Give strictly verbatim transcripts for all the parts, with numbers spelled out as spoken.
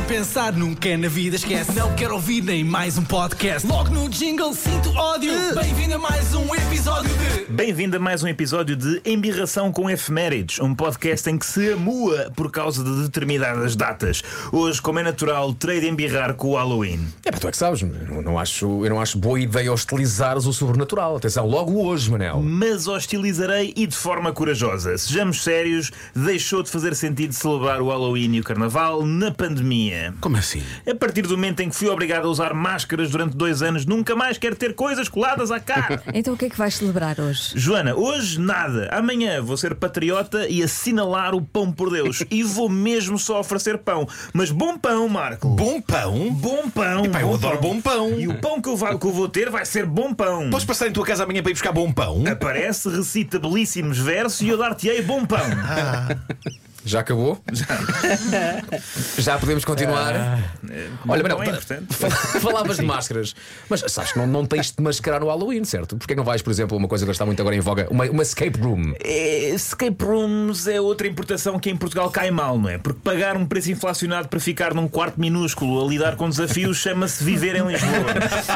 Pensar nunca é na vida, esquece. Não quero ouvir nem mais um podcast. Logo no jingle sinto ódio. Bem-vindo a mais um episódio de... Bem-vindo a mais um episódio de Embirração com Efemérides, um podcast em que se amua por causa de determinadas datas. Hoje, como é natural, terei de embirrar com o Halloween. É pá, tu é que sabes, eu não acho, eu não acho boa ideia hostilizares o sobrenatural. Atenção, logo hoje, Manel. Mas hostilizarei e de forma corajosa. Sejamos sérios, deixou de fazer sentido celebrar o Halloween e o Carnaval na pandemia. Como assim? A partir do momento em que fui obrigado a usar máscaras durante dois anos, nunca mais quero ter coisas coladas à cara. Então o que é que vais celebrar hoje? Joana, hoje nada. Amanhã vou ser patriota e assinalar o pão por Deus. E vou mesmo só oferecer pão. Mas bom pão, Marco. Bom pão? Bom pão. Epá, eu bom adoro pão. bom pão. E o pão que eu, va- que eu vou ter vai ser bom pão. Podes passar em tua casa amanhã para ir buscar bom pão? Aparece, recita belíssimos versos e eu dar-te-ei bom pão. Já acabou? Já, Já podemos continuar? Ah, Olha, bom Manel, pão é importante. fal- falavas de máscaras. Mas sabes que não, não tens de mascarar no Halloween, certo? Porquê não vais, por exemplo, uma coisa que está muito agora em voga, uma, uma escape room? É, escape rooms é outra importação que em Portugal cai mal, não é? Porque pagar um preço inflacionado para ficar num quarto minúsculo a lidar com desafios chama-se viver em Lisboa.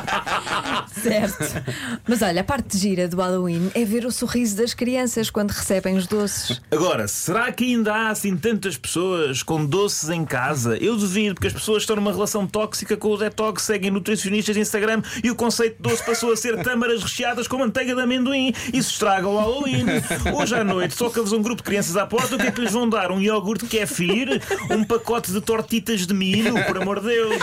Certo. Mas olha, a parte gira do Halloween é ver o sorriso das crianças quando recebem os doces. Agora, será que ainda há assim tantas pessoas com doces em casa? Eu duvido, porque as pessoas estão numa relação tóxica com o detox, seguem nutricionistas de Instagram e o conceito de doce passou a ser tâmaras recheadas com manteiga de amendoim. Isso estraga o Halloween. Hoje à noite toca-vos um grupo de crianças à porta. O que é que lhes vão dar? Um iogurte kefir? Um pacote de tortitas de milho? Por amor de Deus.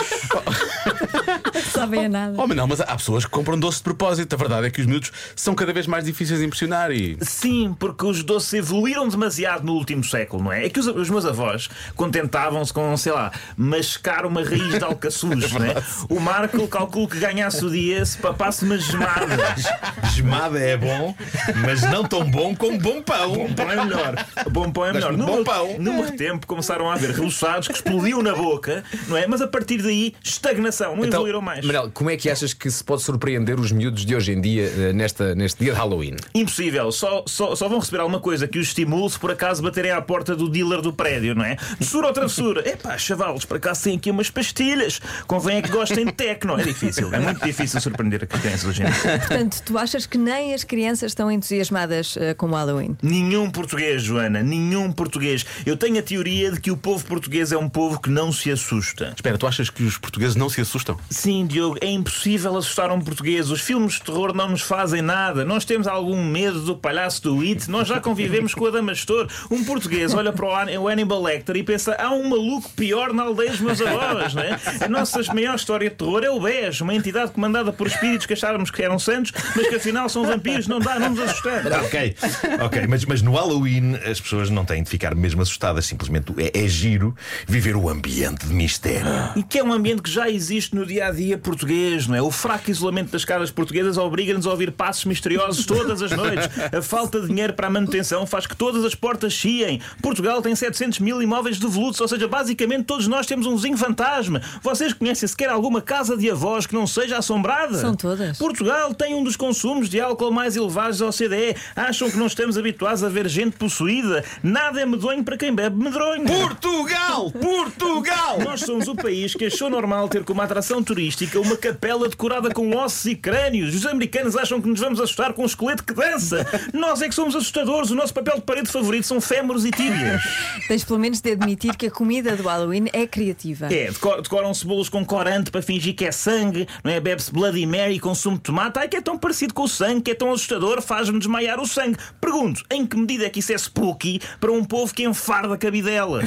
Sabem a nada. Oh, mas não, mas há pessoas que compram doce de propósito. A verdade é que os miúdos são cada vez mais difíceis de impressionar e... Sim, porque os doces evoluíram demasiado no último século, não é? É que os, os meus avós contentavam-se com, sei lá, mascar uma raiz de alcaçuz, não é? O Marco calculo que ganhasse o dia se papasse umas gemadas. Gemada é bom, mas não tão bom como bom pão. Bom pão é melhor. Bom pão é melhor. Mas No, bom meu, pão. no meu tempo começaram a haver rebuçados que explodiam na boca, não é? Mas a partir daí, estagnação, não evoluíram mais. Manel, como é que achas que se pode surpreender os miúdos de hoje em dia eh, nesta, neste dia de Halloween? Impossível, só, só, só vão receber alguma coisa que os estimule se por acaso baterem à porta do dealer do prédio, não é? Doçura ou travessura? Epá, chavalos, por acaso têm aqui umas pastilhas. Convém é que gostem de tecno. É difícil, é muito difícil surpreender a crianças hoje em dia. Portanto, tu achas que nem as crianças estão entusiasmadas uh, com o Halloween? Nenhum português, Joana, nenhum português. Eu tenho a teoria de que o povo português é um povo que não se assusta. Espera, tu achas que os portugueses não se assustam? Sim, Diogo, é impossível assustar um português. Os filmes de terror não nos fazem nada. Nós temos algum medo do palhaço do It. Nós já convivemos com a Damastor. Um português olha para o Hannibal Lecter e pensa: há um maluco pior na aldeia dos meus avós, não é? A nossa maior história de terror é o B E S, uma entidade comandada por espíritos que achávamos que eram santos, mas que afinal são vampiros. Não dá, não nos assustamos. Ok, ok, mas, mas no Halloween as pessoas não têm de ficar mesmo assustadas. Simplesmente é, é giro viver o ambiente de mistério. E que é um ambiente que já existe no dia-a-dia português, não é? O fraco isolamento das casas portuguesas obriga-nos a ouvir passos misteriosos todas as noites. A falta de dinheiro para a manutenção faz que todas as portas chiem. Portugal tem setecentos mil imóveis devolutos, ou seja, basicamente todos nós temos um vizinho fantasma. Vocês conhecem sequer alguma casa de avós que não seja assombrada? São todas. Portugal tem um dos consumos de álcool mais elevados da O C D E. Acham que não estamos habituados a ver gente possuída? Nada é medonho para quem bebe medronho. Portugal! Portugal! Nós somos o país que achou normal ter como atração turística uma capela decorada com ossos e crânios. Os americanos acham que nos vamos assustar com um esqueleto que dança. Nós é que somos assustadores. O nosso papel de parede favorito são fémures e tíbias. Tens pelo menos de admitir que a comida do Halloween é criativa. É, decor- decoram-se bolos com corante para fingir que é sangue, não é? Bebe-se Bloody Mary com sumo de tomate. Ai, que é tão parecido com o sangue, que é tão assustador, faz-me desmaiar o sangue. Pergunto, em que medida é que isso é spooky para um povo que enfarda cabidela?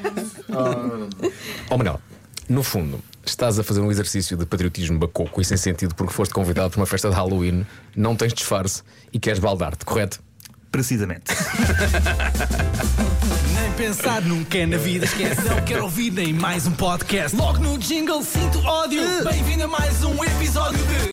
Oh, Manel, no fundo, estás a fazer um exercício de patriotismo bacoco e sem sentido porque foste convidado para uma festa de Halloween, não tens disfarce e queres baldar-te, correto? Precisamente. Nem pensar nunca é na vida, esquece. Não quero ouvir nem mais um podcast. Logo no jingle sinto ódio. Bem-vindo a mais um episódio de...